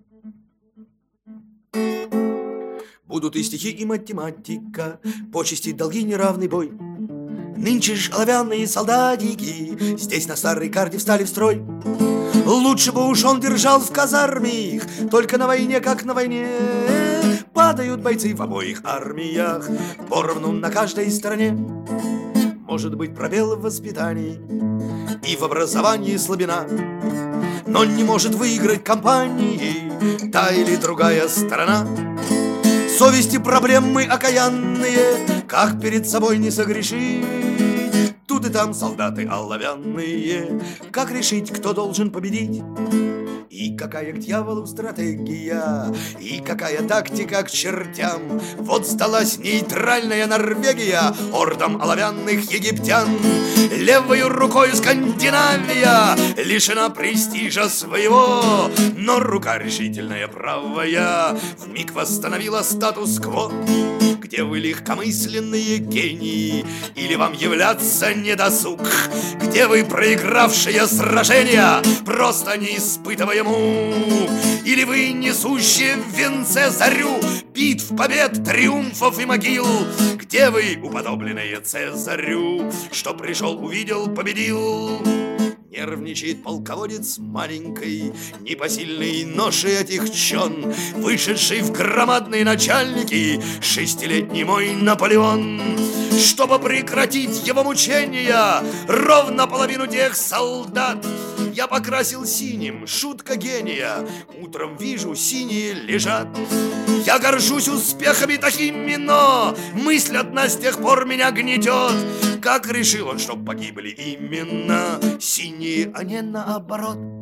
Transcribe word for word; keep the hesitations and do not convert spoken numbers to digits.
Будут и стихи, и математика, почести, долги, неравный бой. Нынче ж оловянные солдатики здесь на старой карте встали в строй. Лучше бы уж он держал в казарме их, только на войне, как на войне, падают бойцы в обоих армиях, поровну на каждой стороне. Может быть, пробел в воспитании и в образовании слабина, но не может выиграть кампании та или другая сторона. Совести проблемы окаянные, как перед собой не согрешить. Тут и там солдаты оловянные, как решить, кто должен победить? И какая к дьяволу стратегия, и какая тактика к чертям. Вот сдалась нейтральная Норвегия ордам оловянных египтян. Левою рукой Скандинавия лишена престижа своего, но рука решительная правая вмиг восстановила статус-кво. Где вы, легкомысленные гении, или вам являться недосуг? Где вы, проигравшие сражения, просто не испытывая мук? Или вы, несущие в венце зарю битв, побед, триумфов и могил? Где вы, уподобленные Цезарю, что пришел, увидел, победил? Нервничает полководец маленькой, непосильной ношей отягчен, вышедший в громадные начальники шестилетний мой Наполеон. Чтобы прекратить его мучения, ровно половину тех солдат я покрасил синим, шутка гения. Утром вижу, синие лежат. Я горжусь успехами такими, но мысль одна с тех пор меня гнетет. Как решил он, чтоб погибли именно синие, а не наоборот?